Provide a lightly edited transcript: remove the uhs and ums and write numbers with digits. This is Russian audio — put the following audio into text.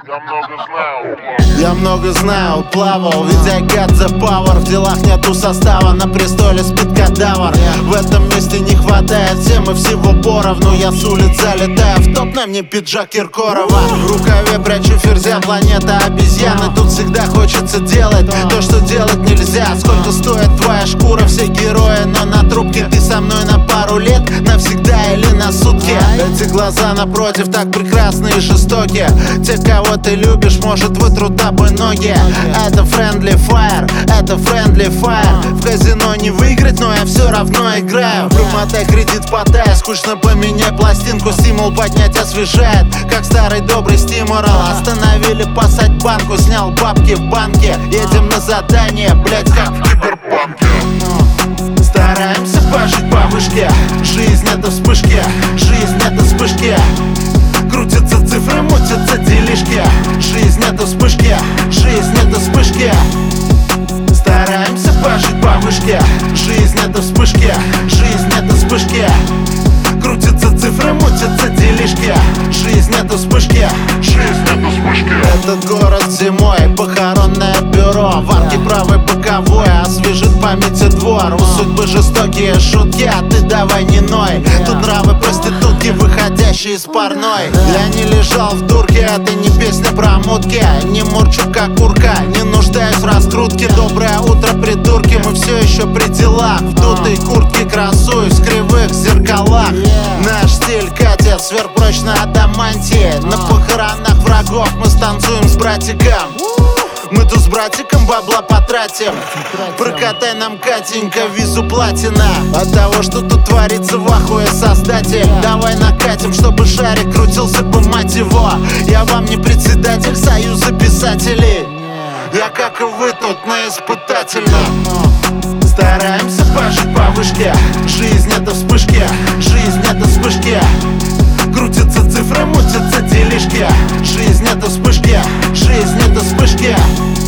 Я много знаю, плавал, ведь I got the power. В делах нету состава, на престоле спит кадавр. В этом месте не хватает темы, всего поровну. Я с улиц залетаю в топ, на мне пиджак Киркорова. В рукаве прячу ферзя, планета обезьяны. Тут всегда хочется делать то, что делать нельзя. Сколько стоит твоя шкура, все герои, но на трубке. Ты со мной на пару лет, навсегда или на сутки. Эти глаза напротив так прекрасны и жестоки. Те, кого ты любишь, может вытрут тобой ноги. Это friendly fire, это friendly fire. В казино не выиграть, но я все равно играю. Промотай кредит, потай, скучно поменяй пластинку. Стимул поднять освежает, как старый добрый стимурал. Остановили пасать банку, снял бабки в банке. Едем на задание, блять, как в киберпанке. Стараемся пожить по вышке. Жизнь это вспышки, жизнь это вспышки. Крутятся цифры, мутятся делишки. Жизнь это вспышки, жизнь это вспышки. Стараемся пожить по вышке. Жизнь это вспышки, жизнь это вспышки. Крутятся цифры, мутятся делишки. Жизнь это вспышки, жизнь это вспышки. Этот город зимой, похоронное бюро. В арке правой боковой освежит в памяти двор. У судьбы жестокие шутки, а ты давай не ной. Тут нравы проститутки, выходящие из парной. Я не лежал в дурке, это не песня про мутки. Не мурчу как курка, не нуждаюсь в раскрутке. Доброе утро, придурки, мы все еще при делах. В дутой куртке красуюсь в кривых зеркалах. Наш стиль катит сверхпрочно адамантии. На похоронах врагов мы станцуем с братиком. Мы тут с братиком бабла потратим. Прокатай нам, Катенька, визу платина. От того, что тут творится, в ахуе создатель. Давай накатим, чтобы шарик крутился бы, мать его. Я вам не председатель союза писателей. Я, как и вы, тут на испытательном. Стараемся пожить по вышке. Жизнь это вспышки, жизнь это вспышки. Крутятся цифры, мутятся делишки. Жизнь это вспышки, жизнь это вспышки.